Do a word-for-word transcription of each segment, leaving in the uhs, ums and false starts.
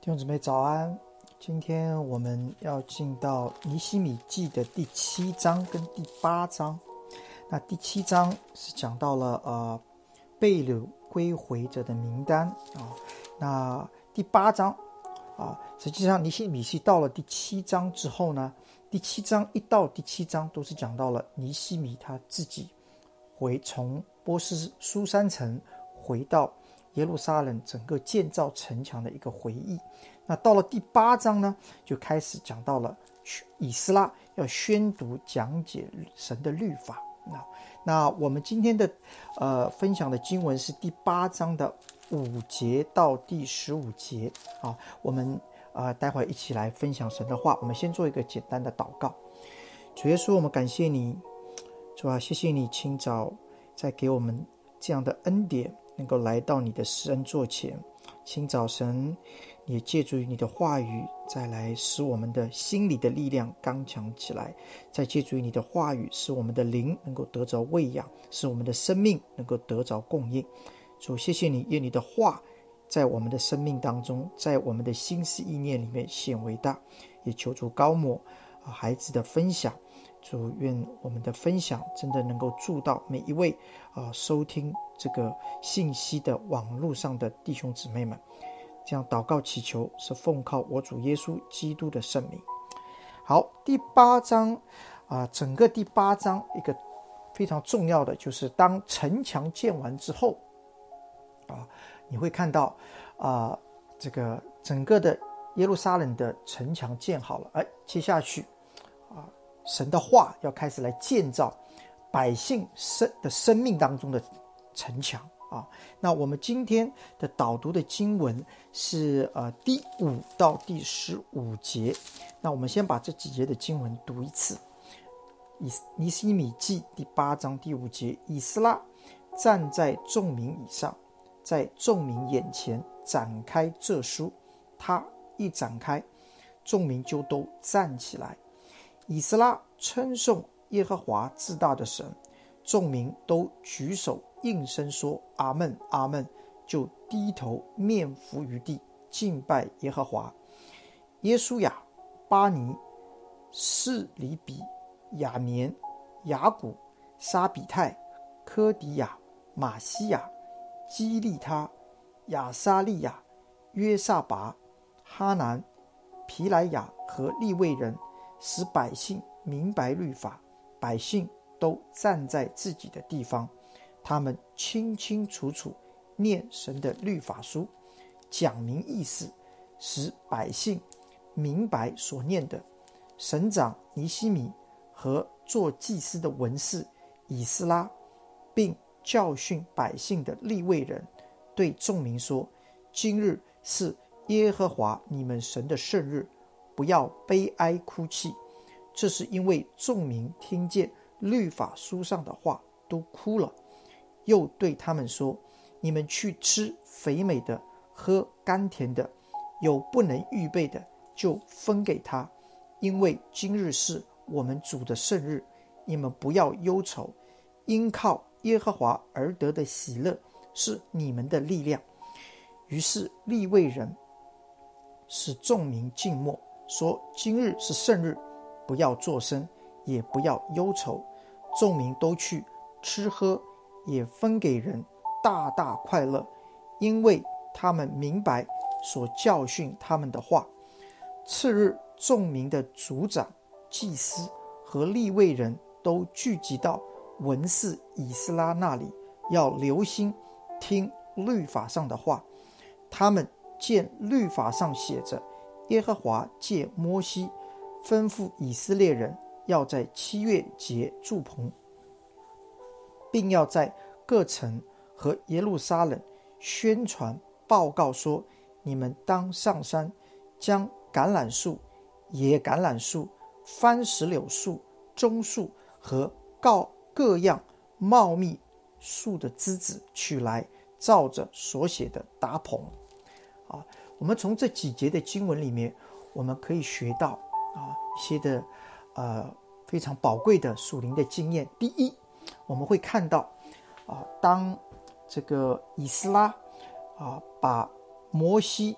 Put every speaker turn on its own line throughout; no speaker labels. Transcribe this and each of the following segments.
弟兄姊妹早安，今天我们要进到尼希米记的第七章跟第八章。那第七章是讲到了呃被掳归回者的名单啊。那第八章啊，实际上尼希米记到了第七章之后呢，第七章一到第七章都是讲到了尼希米他自己回从波斯苏珊城回到耶路撒冷整个建造城墙的一个回忆。那到了第八章呢，就开始讲到了以斯拉要宣读讲解神的律法。那那我们今天的呃分享的经文是第八章的五节到第十五节啊。我们呃待会一起来分享神的话。我们先做一个简单的祷告。主耶稣，我们感谢你，主啊，谢谢你清早再给我们这样的恩典，能够来到你的施恩座前。清早神也借助于你的话语，再来使我们的心里的力量刚强起来，再借助于你的话语，使我们的灵能够得着喂养，使我们的生命能够得着供应。主，谢谢你，愿你的话在我们的生命当中，在我们的心思意念里面显为大。也求主高抹孩子的分享，主，愿我们的分享真的能够助到每一位、呃、收听这个信息的网络上的弟兄姊妹们。这样祷告祈求是奉靠我主耶稣基督的圣名。好，第八章啊、呃，整个第八章一个非常重要的就是当城墙建完之后啊，你会看到啊、呃，这个整个的耶路撒冷的城墙建好了，哎，接下去啊，神的话要开始来建造百姓生的生命当中的城墙啊。那我们今天的导读的经文是呃第五到第十五节。那我们先把这几节的经文读一次。以尼希米记第八章第五节，以斯拉站在众民以上，在众民眼前展开这书，他一展开，众民就都站起来。以斯拉称颂耶和华至大的神，众民都举手应声说阿们阿们，就低头面伏于地，敬拜耶和华。耶书亚、巴尼、示利比、雅年、雅古、沙比泰、科迪亚、马西亚、基利他、亚沙利亚、约萨拔、哈南、皮莱亚和利未人，使百姓明白律法。百姓都站在自己的地方，他们清清楚楚念神的律法书，讲明意思，使百姓明白所念的。省长尼希米和做祭司的文士以斯拉，并教训百姓的利未人，对众民说：今日是耶和华你们神的圣日，不要悲哀哭泣。这是因为众民听见律法书上的话都哭了。又对他们说：你们去吃肥美的，喝甘甜的，有不能预备的就分给他，因为今日是我们主的圣日，你们不要忧愁，因靠耶和华而得的喜乐是你们的力量。于是利未人使众民静默，说：今日是圣日，不要作声，也不要忧愁。众民都去吃喝，也分给人，大大快乐，因为他们明白所教训他们的话。次日，众民的族长、祭司和利未人都聚集到文士以斯拉那里，要留心听律法上的话。他们见律法上写着，耶和华借摩西吩咐以色列人要在七月节住棚，并要在各城和耶路撒冷宣传报告说：你们当上山，将橄榄树、野橄榄树、番石榴树、棕树和各样茂密树的枝子取来，照着所写的搭棚。啊，我们从这几节的经文里面，我们可以学到啊一些的呃非常宝贵的属灵的经验。第一，我们会看到啊，当这个以斯拉啊把摩西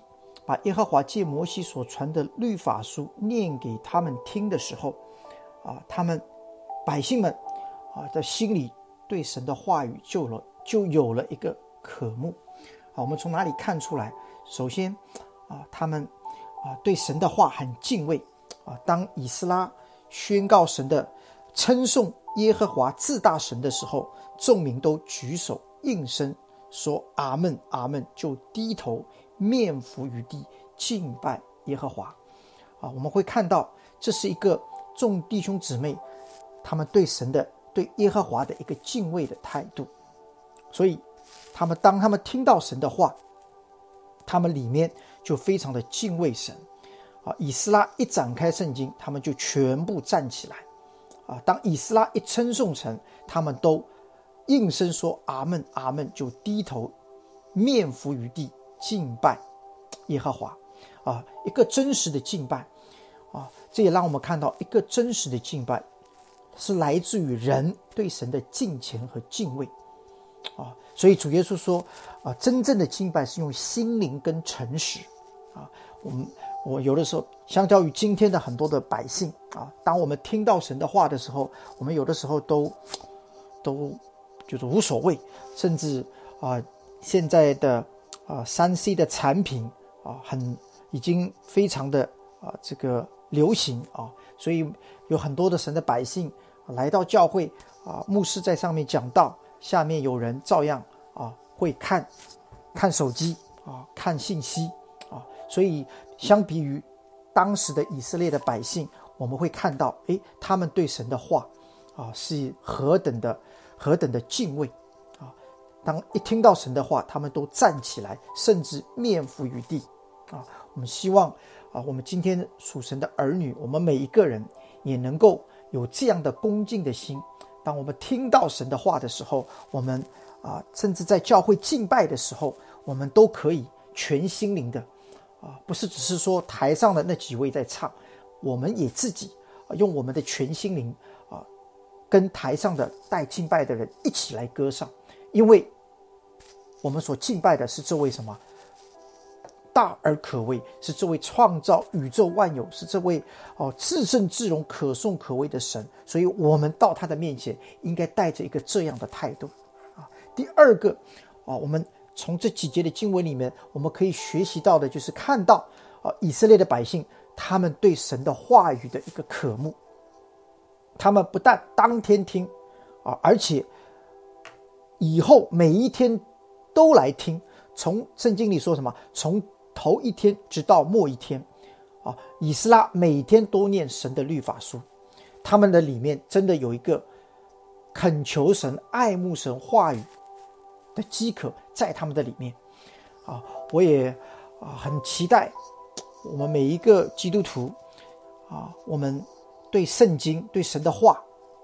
把耶和华借摩西所传的律法书念给他们听的时候，啊，他们百姓们啊的心里对神的话语就了就有了一个渴慕。啊，我们从哪里看出来？首先啊，他们啊对神的话很敬畏啊。当以斯拉宣告神的称颂耶和华至大神的时候，众民都举手应声说阿们阿们，就低头面伏于地敬拜耶和华。啊，我们会看到这是一个众弟兄姊妹他们对神的对耶和华的一个敬畏的态度。所以他们当他们听到神的话，他们里面就非常的敬畏神。啊，以斯拉一展开圣经，他们就全部站起来。啊，当以斯拉一称颂神，他们都应声说阿们阿们，就低头面伏于地敬拜耶和华。啊，一个真实的敬拜。啊，这也让我们看到一个真实的敬拜是来自于人对神的敬虔和敬畏。啊，所以主耶稣说啊，真正的敬拜是用心灵跟诚实。啊，我们我有的时候相较于今天的很多的百姓啊，当我们听到神的话的时候，我们有的时候都都就是无所谓，甚至啊现在的啊 三 C 的产品啊很已经非常的啊这个流行啊，所以有很多的神的百姓来到教会啊，牧师在上面讲道，下面有人照样啊会看看手机啊，看信息啊，所以相比于当时的以色列的百姓，我们会看到，诶，他们对神的话啊是何等的何等的敬畏啊！当一听到神的话，他们都站起来，甚至面伏于地啊！我们希望啊，我们今天属神的儿女，我们每一个人也能够有这样的恭敬的心。当我们听到神的话的时候，我们啊，甚至在教会敬拜的时候，我们都可以全心灵的啊，不是只是说台上的那几位在唱，我们也自己啊，用我们的全心灵啊，跟台上的带敬拜的人一起来歌唱，因为我们所敬拜的是这位什么大而可畏，是这位创造宇宙万有，是这位哦至圣至荣可颂可畏的神，所以我们到他的面前应该带着一个这样的态度啊。第二个啊，我们从这几节的经文里面，我们可以学习到的就是看到啊以色列的百姓他们对神的话语的一个渴慕，他们不但当天听啊，而且以后每一天都来听。从圣经里说什么？从头一天直到末一天啊，以斯拉每天都念神的律法书，他们的里面真的有一个恳求神、爱慕神话语的饥渴在他们的里面啊。我也啊很期待我们每一个基督徒啊，我们对圣经、对神的话，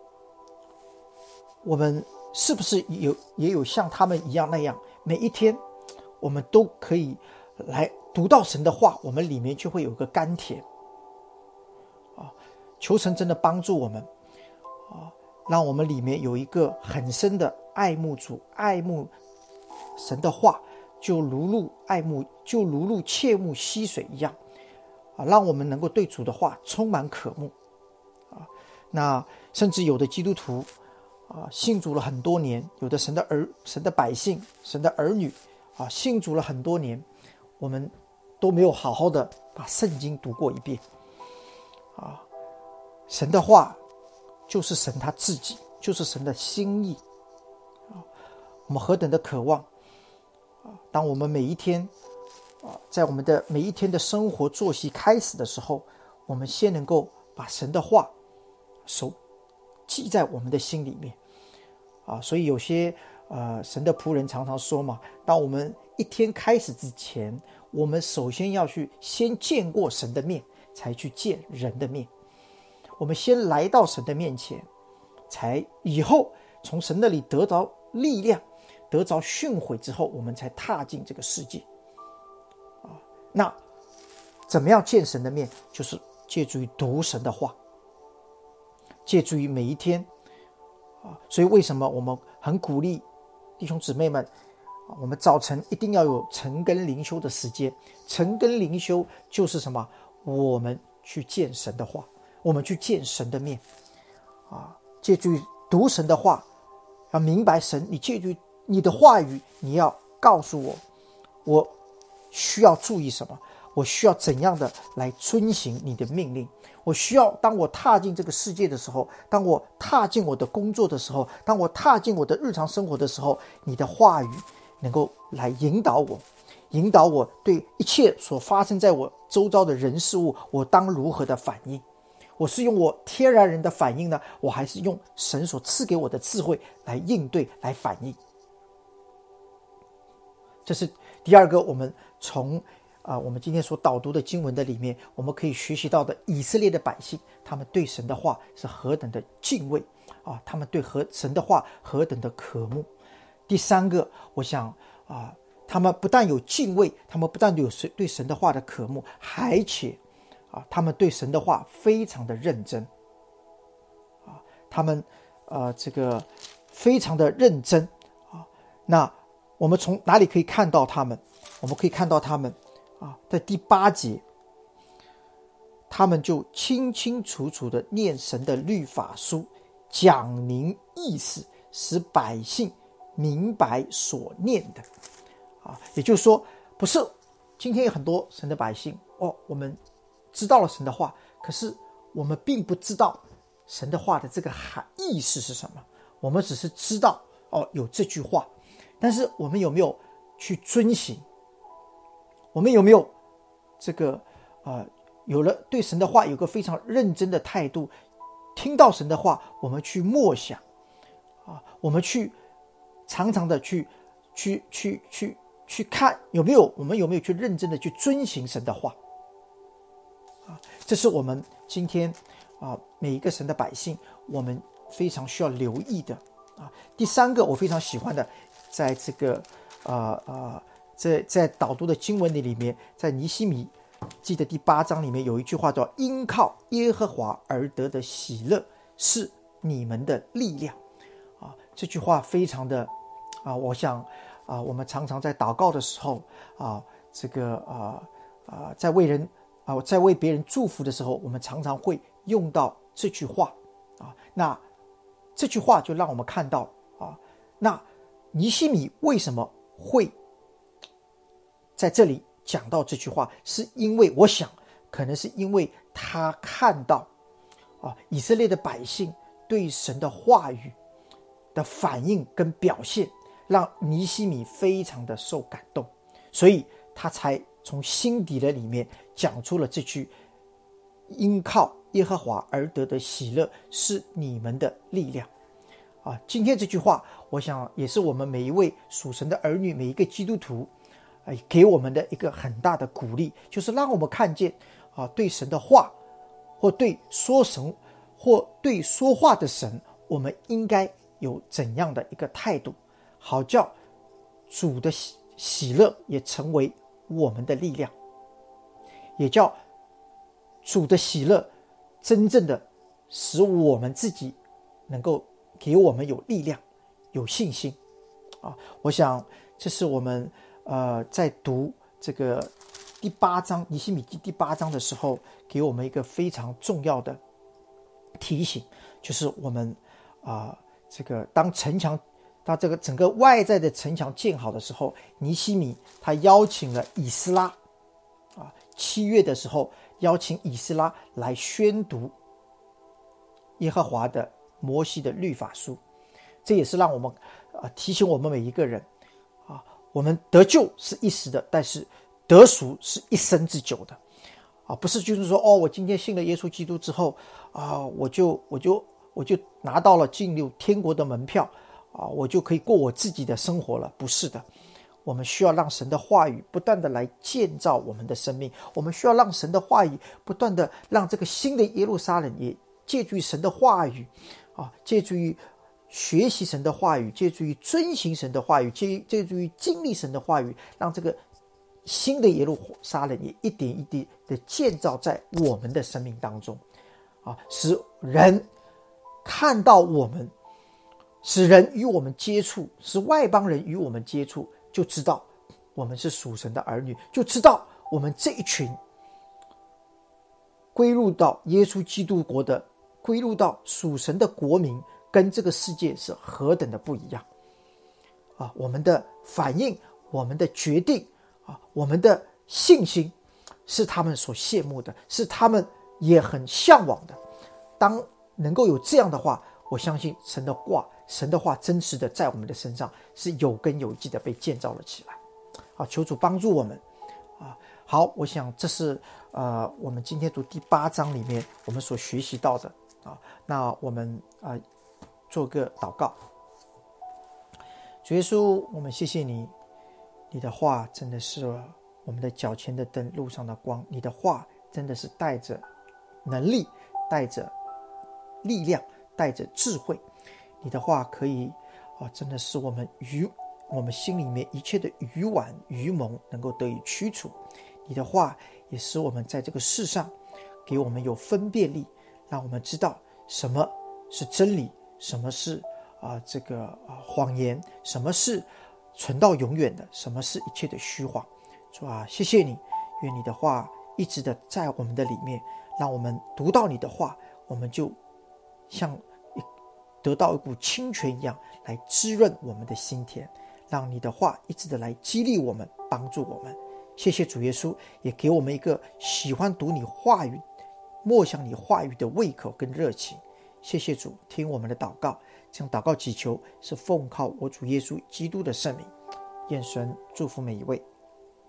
我们是不是有也有像他们一样那样，每一天我们都可以来读到神的话，我们里面就会有个甘甜啊！求神真的帮助我们啊，让我们里面有一个很深的爱慕主、爱慕神的话，就如入爱慕，就如入切慕溪水一样啊！让我们能够对主的话充满渴慕啊！那甚至有的基督徒啊，信主了很多年，有的神的儿、神的百姓、神的儿女啊，信主了很多年，我们都没有好好的把圣经读过一遍啊！神的话就是神他自己，就是神的心意啊！我们何等的渴望啊！当我们每一天啊，在我们的每一天的生活作息开始的时候，我们先能够把神的话手记在我们的心里面啊！所以有些呃，神的仆人常常说嘛，当我们一天开始之前，我们首先要去先见过神的面，才去见人的面。我们先来到神的面前，才以后从神那里得着力量，得着训诲之后，我们才踏进这个世界啊。那怎么样见神的面？就是借助于读神的话，借助于每一天啊。所以为什么我们很鼓励弟兄姊妹们我们早晨一定要有晨更灵修的时间。晨更灵修就是什么？我们去见神的话，我们去见神的面啊，借助读神的话，要明白神，你借助你的话语，你要告诉我，我需要注意什么，我需要怎样的来遵行你的命令。我需要当我踏进这个世界的时候，当我踏进我的工作的时候，当我踏进我的日常生活的时候，你的话语能够来引导我，引导我对一切所发生在我周遭的人事物，我当如何的反应。我是用我天然人的反应呢，我还是用神所赐给我的智慧来应对来反应。这是第二个，我们从啊，我们今天所导读的经文的里面，我们可以学习到的以色列的百姓，他们对神的话是何等的敬畏啊！他们对和神的话何等的渴慕。第三个，我想啊，他们不但有敬畏，他们不但有对神的话的渴慕，还且啊，他们对神的话非常的认真啊，他们呃这个非常的认真啊。那我们从哪里可以看到他们？我们可以看到他们。啊，在第八节，他们就清清楚楚的念神的律法书，讲明意思，使百姓明白所念的。啊，也就是说，不是今天有很多神的百姓哦，我们知道了神的话，可是我们并不知道神的话的这个含意思是什么。我们只是知道哦有这句话，但是我们有没有去遵行？我们有没有这个呃，有了对神的话有个非常认真的态度，听到神的话，我们去默想啊，我们去常常的去去去去去看有没有，我们有没有去认真的去遵行神的话啊？这是我们今天啊每一个神的百姓，我们非常需要留意的啊。第三个，我非常喜欢的，在这个呃呃。在在导读的经文里面，在尼希米记的第八章里面有一句话叫“因靠耶和华而得的喜乐是你们的力量”啊，这句话非常的啊，我想啊，我们常常在祷告的时候啊，这个啊啊，在为人啊，在为别人祝福的时候，我们常常会用到这句话啊。那这句话就让我们看到啊，那尼希米为什么会在这里讲到这句话，是因为我想可能是因为他看到啊，以色列的百姓对神的话语的反应跟表现，让尼希米非常的受感动，所以他才从心底的里面讲出了这句因靠耶和华而得的喜乐是你们的力量啊。今天这句话我想也是我们每一位属神的儿女，每一个基督徒给我们的一个很大的鼓励，就是让我们看见啊，对神的话，或对说神，或对说话的神，我们应该有怎样的一个态度，好叫主的喜喜乐也成为我们的力量，也叫主的喜乐真正的使我们自己能够给我们有力量、有信心啊！我想这是我们。呃，在读这个第八章尼希米记第八章的时候，给我们一个非常重要的提醒，就是我们啊、呃，这个当城墙，当这个整个外在的城墙建好的时候，尼希米他邀请了以斯拉啊，七月的时候邀请以斯拉来宣读耶和华的摩西的律法书，这也是让我们啊、呃、提醒我们每一个人。我们得救是一时的，但是得赎是一生之久的啊！不是就是说哦，我今天信了耶稣基督之后啊，我就我就我就拿到了进入天国的门票啊，我就可以过我自己的生活了。不是的，我们需要让神的话语不断的来建造我们的生命，我们需要让神的话语不断的让这个新的耶路撒冷也借助于神的话语啊，借助于学习神的话语，借助于遵行神的话语，借借助于经历神的话语，让这个新的耶路撒冷也一点一滴的建造在我们的生命当中啊，使人看到我们，使人与我们接触，使外邦人与我们接触， 就知道我们是属神的儿女，就知道我们这一群归入到耶稣基督国的，归入到属神的国民，跟这个世界是何等的不一样啊！我们的反应，我们的决定啊，我们的信心是他们所羡慕的，是他们也很向往的。当能够有这样的话，我相信神的话神的话真实的在我们的身上是有根有基的被建造了起来啊！求主帮助我们啊！好，我想这是呃我们今天读第八章里面我们所学习到的啊。那我们啊、呃、做个祷告。主耶稣，我们谢谢你，你的话真的是我们的脚前的灯，路上的光。你的话真的是带着能力，带着力量，带着智慧。你的话可以啊，真的是我们愚我们心里面一切的愚顽愚蒙能够得以驱除。你的话也使我们在这个世上给我们有分辨力，让我们知道什么是真理，什么是啊这个啊谎言，什么是存到永远的，什么是一切的虚谎。主啊，谢谢你，愿你的话一直的在我们的里面，让我们读到你的话，我们就像得到一股清泉一样来滋润我们的心田，让你的话一直的来激励我们，帮助我们。谢谢主耶稣，也给我们一个喜欢读你话语，默想你话语的胃口跟热情。谢谢主，听我们的祷告，这样祷告祈求是奉靠我主耶稣基督的圣名。愿神祝福每一位。